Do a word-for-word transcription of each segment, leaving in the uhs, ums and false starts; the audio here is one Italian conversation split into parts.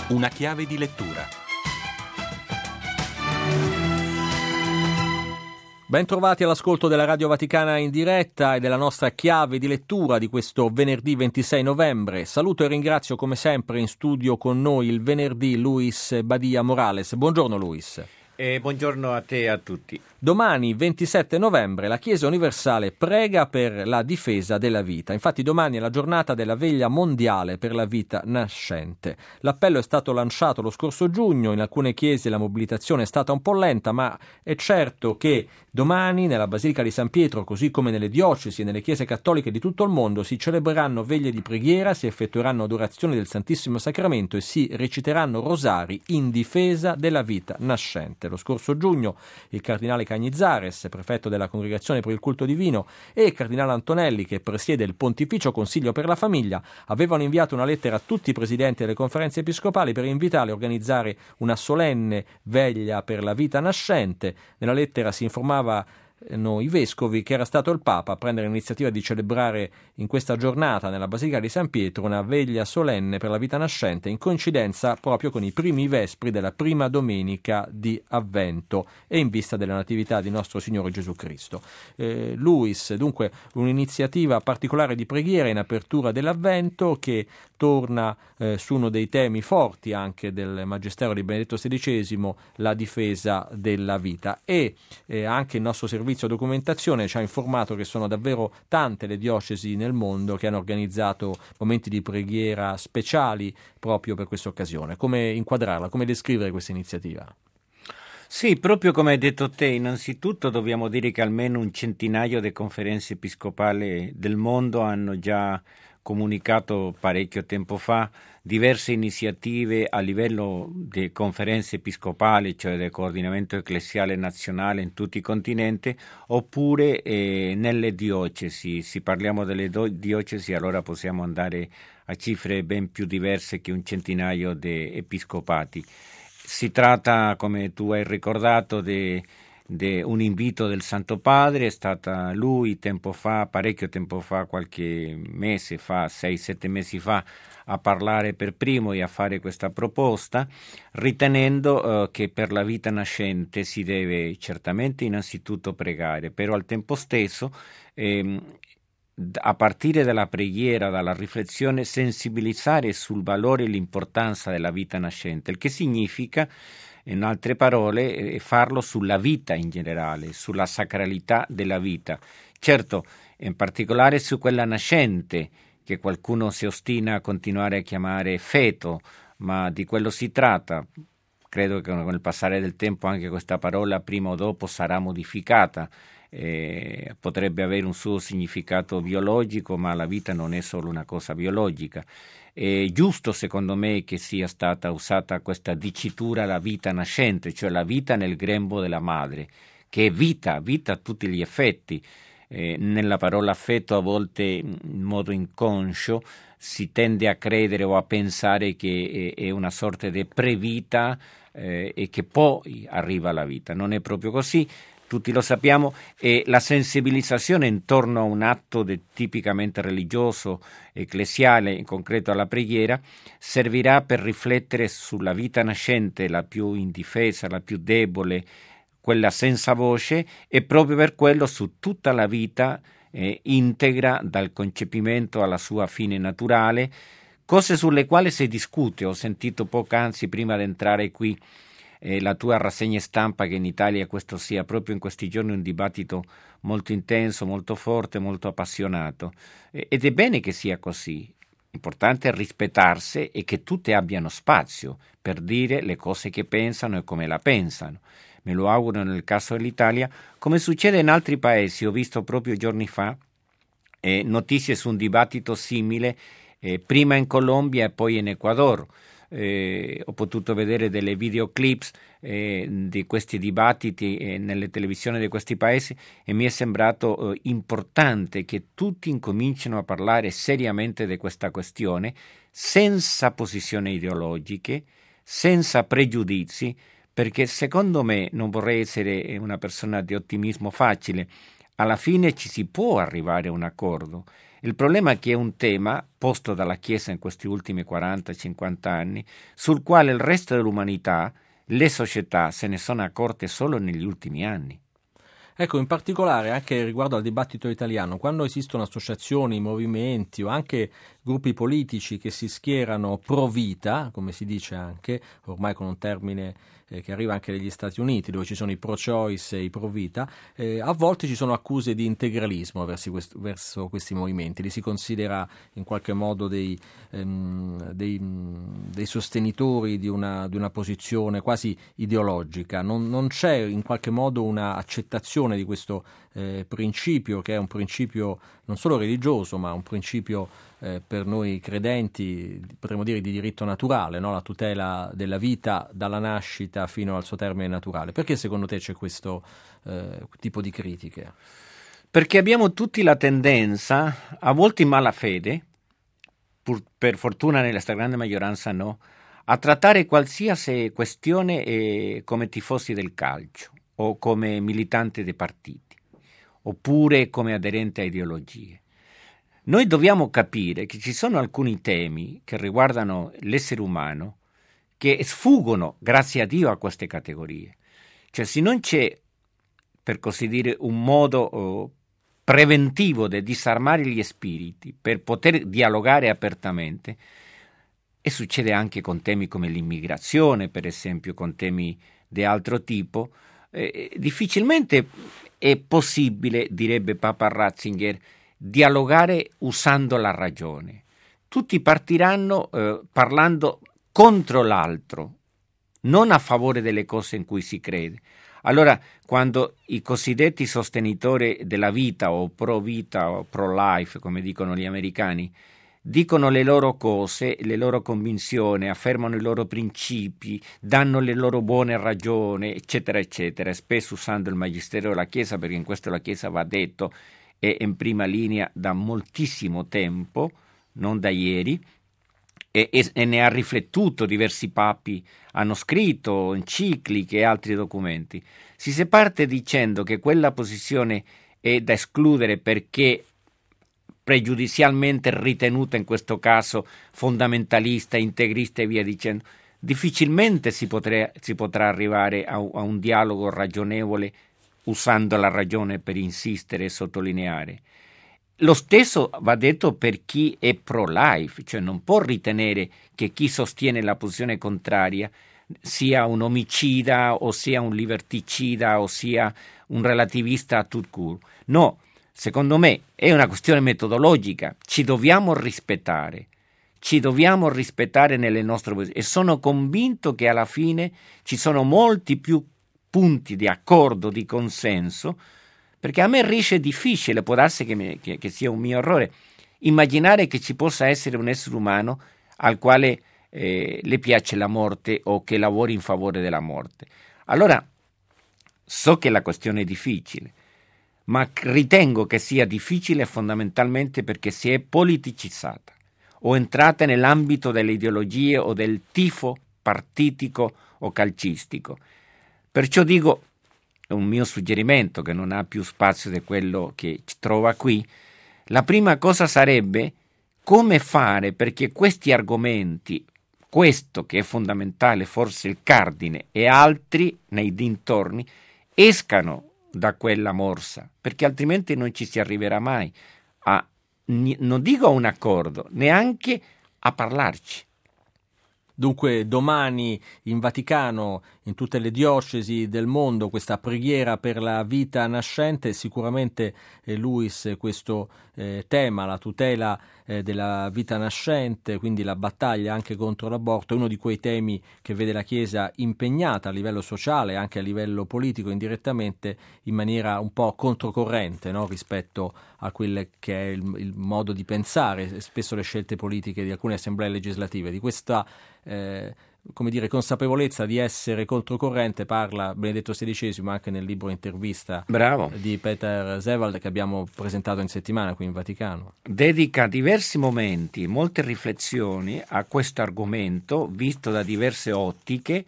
Una chiave di lettura. Ben trovati all'ascolto della Radio Vaticana in diretta e della nostra chiave di lettura di questo venerdì ventisei novembre. Saluto e ringrazio come sempre in studio con noi il venerdì Luis Badia Morales. Buongiorno Luis. Eh, buongiorno a te e a tutti. Domani, ventisette novembre, la Chiesa Universale prega per la difesa della vita. Infatti domani è la giornata della veglia mondiale per la vita nascente. L'appello è stato lanciato lo scorso giugno, in alcune chiese la mobilitazione è stata un po' lenta, ma è certo che domani nella Basilica di San Pietro, così come nelle diocesi e nelle chiese cattoliche di tutto il mondo, si celebreranno veglie di preghiera, si effettueranno adorazioni del Santissimo Sacramento e si reciteranno rosari in difesa della vita nascente. Lo scorso giugno il cardinale Cañizares, prefetto della Congregazione per il Culto Divino, e il cardinale Antonelli, che presiede il Pontificio Consiglio per la Famiglia, avevano inviato una lettera a tutti i presidenti delle conferenze episcopali per invitarli a organizzare una solenne veglia per la vita nascente. Nella lettera si informava i vescovi che era stato il Papa a prendere l'iniziativa di celebrare in questa giornata nella Basilica di San Pietro una veglia solenne per la vita nascente in coincidenza proprio con i primi vespri della prima domenica di Avvento e in vista della natività di nostro Signore Gesù Cristo. Eh, Luis, dunque un'iniziativa particolare di preghiera in apertura dell'Avvento che torna eh, su uno dei temi forti anche del Magistero di Benedetto sedicesimo, la difesa della vita, e eh, anche il nostro servizio documentazione ci ha informato che sono davvero tante le diocesi nel mondo che hanno organizzato momenti di preghiera speciali proprio per questa occasione. Come inquadrarla, come descrivere questa iniziativa? Sì, proprio come hai detto te, innanzitutto dobbiamo dire che almeno un centinaio di conferenze episcopali del mondo hanno già comunicato parecchio tempo fa diverse iniziative a livello di conferenze episcopali, cioè del coordinamento ecclesiale nazionale in tutti i continenti, oppure eh, nelle diocesi. Se parliamo delle do- diocesi, allora possiamo andare a cifre ben più diverse che un centinaio di episcopati. Si tratta, come tu hai ricordato, di De un invito del Santo Padre. È stata lui tempo fa, parecchio tempo fa, qualche mese fa, sei sette mesi fa, a parlare per primo e a fare questa proposta, ritenendo eh, che per la vita nascente si deve certamente innanzitutto pregare, però al tempo stesso ehm, a partire dalla preghiera, dalla riflessione, sensibilizzare sul valore e l'importanza della vita nascente, il che significa, in altre parole, farlo sulla vita in generale, sulla sacralità della vita. Certo, in particolare su quella nascente, che qualcuno si ostina a continuare a chiamare feto, ma di quello si tratta. Credo che con il passare del tempo anche questa parola prima o dopo sarà modificata. Eh, potrebbe avere un suo significato biologico, ma la vita non è solo una cosa biologica. È giusto secondo me che sia stata usata questa dicitura la vita nascente, cioè la vita nel grembo della madre, che è vita, vita a tutti gli effetti. Eh, nella parola feto a volte in modo inconscio si tende a credere o a pensare che è, è una sorta di previta eh, e che poi arriva la vita. Non è proprio così. Tutti lo sappiamo, e la sensibilizzazione intorno a un atto de, tipicamente religioso, ecclesiale, in concreto alla preghiera, servirà per riflettere sulla vita nascente, la più indifesa, la più debole, quella senza voce, e proprio per quello su tutta la vita eh, integra, dal concepimento alla sua fine naturale, cose sulle quali si discute. Ho sentito poc'anzi, prima di entrare qui, Eh, la tua rassegna stampa che in Italia questo sia proprio in questi giorni un dibattito molto intenso, molto forte, molto appassionato, eh, ed è bene che sia così. Importante è rispettarsi e che tutte abbiano spazio per dire le cose che pensano e come la pensano. Me lo auguro nel caso dell'Italia, come succede in altri paesi. Ho visto proprio giorni fa eh, notizie su un dibattito simile, eh, prima in Colombia e poi in Ecuador. Eh, ho potuto vedere delle videoclips eh, di questi dibattiti eh, nelle televisioni di questi paesi, e mi è sembrato eh, importante che tutti incomincino a parlare seriamente di questa questione, senza posizioni ideologiche, senza pregiudizi, perché secondo me, non vorrei essere una persona di ottimismo facile, alla fine ci si può arrivare a un accordo. Il problema è che è un tema posto dalla Chiesa in questi ultimi quaranta cinquanta anni, sul quale il resto dell'umanità, le società se ne sono accorte solo negli ultimi anni. Ecco, in particolare anche riguardo al dibattito italiano, quando esistono associazioni, movimenti o anche gruppi politici che si schierano pro vita, come si dice anche, ormai con un termine eh, che arriva anche negli Stati Uniti, dove ci sono i pro-choice e i pro-vita, eh, a volte ci sono accuse di integralismo verso, quest- verso questi movimenti, li si considera in qualche modo dei, ehm, dei, dei sostenitori di una, di una posizione quasi ideologica. Non, non c'è in qualche modo una accettazione di questo eh, principio, che è un principio non solo religioso, ma un principio eh, per noi credenti, potremmo dire di diritto naturale, no? La tutela della vita dalla nascita fino al suo termine naturale. Perché secondo te c'è questo eh, tipo di critiche? Perché abbiamo tutti la tendenza, a volte in malafede, pur per fortuna nella stragrande maggioranza no, a trattare qualsiasi questione eh, come tifosi del calcio o come militanti dei partiti, oppure come aderente a ideologie. Noi dobbiamo capire che ci sono alcuni temi che riguardano l'essere umano che sfuggono, grazie a Dio, a queste categorie. Cioè, se non c'è, per così dire, un modo oh, preventivo di disarmare gli spiriti per poter dialogare apertamente, e succede anche con temi come l'immigrazione, per esempio, con temi di altro tipo, eh, difficilmente è possibile, direbbe Papa Ratzinger, dialogare usando la ragione. Tutti partiranno eh, parlando contro l'altro, non a favore delle cose in cui si crede. Allora, quando i cosiddetti sostenitori della vita o pro vita o pro life, come dicono gli americani, dicono le loro cose, le loro convinzioni, affermano i loro principi, danno le loro buone ragioni, eccetera, eccetera, spesso usando il magistero della Chiesa, perché in questo la Chiesa, va detto, è in prima linea da moltissimo tempo, non da ieri, e, e, e ne ha riflettuto, diversi papi hanno scritto encicliche e altri documenti. Si, si parte dicendo che quella posizione è da escludere perché pregiudizialmente ritenuta in questo caso fondamentalista, integrista e via dicendo, difficilmente si, potrà, si potrà arrivare a, a un dialogo ragionevole usando la ragione per insistere e sottolineare. Lo stesso va detto per chi è pro-life, cioè non può ritenere che chi sostiene la posizione contraria sia un omicida o sia un liberticida o sia un relativista a tout court. No, secondo me è una questione metodologica, ci dobbiamo rispettare, ci dobbiamo rispettare nelle nostre posizioni e sono convinto che alla fine ci sono molti più punti di accordo, di consenso, perché a me riesce difficile, può darsi che, mi, che, che sia un mio errore, immaginare che ci possa essere un essere umano al quale eh, le piace la morte o che lavori in favore della morte. Allora, so che la questione è difficile, ma ritengo che sia difficile fondamentalmente perché si è politicizzata o entrata nell'ambito delle ideologie o del tifo partitico o calcistico. Perciò dico, è un mio suggerimento che non ha più spazio di quello che ci trova qui, la prima cosa sarebbe come fare perché questi argomenti, questo che è fondamentale, forse il cardine, e altri nei dintorni, escano da quella morsa, perché altrimenti non ci si arriverà mai a, non dico a un accordo, neanche a parlarci. Dunque domani in Vaticano, in tutte le diocesi del mondo, questa preghiera per la vita nascente. Sicuramente eh, Luis, questo eh, tema, la tutela eh, della vita nascente, quindi la battaglia anche contro l'aborto, è uno di quei temi che vede la Chiesa impegnata a livello sociale, anche a livello politico indirettamente, in maniera un po' controcorrente, no? Rispetto a quelle che è il, il modo di pensare, spesso le scelte politiche di alcune assemblee legislative. Di questa Eh, come dire, consapevolezza di essere controcorrente parla Benedetto sedicesimo anche nel libro intervista Bravo. di Peter Zewald che abbiamo presentato in settimana qui in Vaticano. Dedica diversi momenti, molte riflessioni a questo argomento visto da diverse ottiche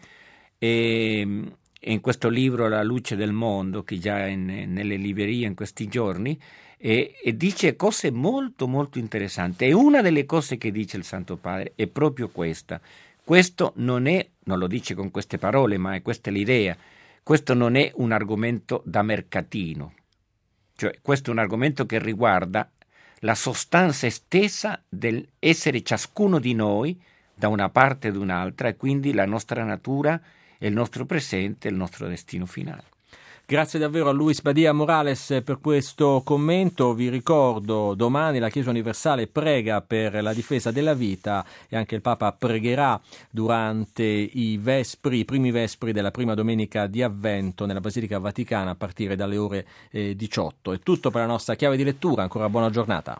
e in questo libro La luce del mondo, che già è in, nelle librerie in questi giorni, e, e dice cose molto molto interessanti. E una delle cose che dice il Santo Padre è proprio questa. Questo non è, non lo dice con queste parole, ma è questa l'idea, questo non è un argomento da mercatino, cioè questo è un argomento che riguarda la sostanza stessa dell'essere ciascuno di noi da una parte ed un'altra, e quindi la nostra natura, il nostro presente e il nostro destino finale. Grazie davvero a Luis Badia Morales per questo commento. Vi ricordo, domani la Chiesa Universale prega per la difesa della vita e anche il Papa pregherà durante i vespri, i primi vespri della prima domenica di Avvento nella Basilica Vaticana a partire dalle ore eh, diciotto. È tutto per la nostra chiave di lettura, ancora buona giornata.